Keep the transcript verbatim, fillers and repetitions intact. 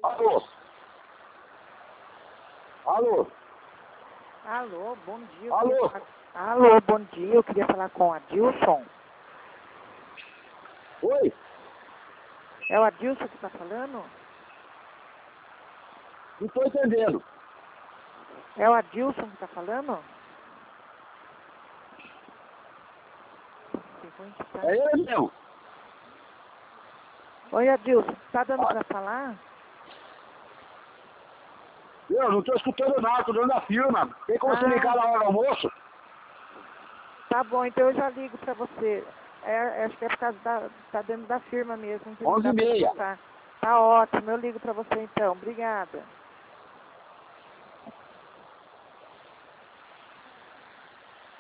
Alô? Alô? Alô, bom dia. eu Alô? queria falar- Alô, bom dia. Eu queria falar com o Adilson. Oi? É o Adilson que está falando? Não estou entendendo. É o Adilson que está falando? É ele mesmo. Oi, Adilson. Tá dando Ah. para falar? Eu não estou escutando nada, estou dando a firma. Tem como você Ah. ligar na hora do almoço? Tá bom, então eu já ligo para você. É, acho que é por causa da... Tá dentro da firma mesmo, que não Onze dá e para meia. escutar. Tá ótimo, eu ligo para você então. Obrigada.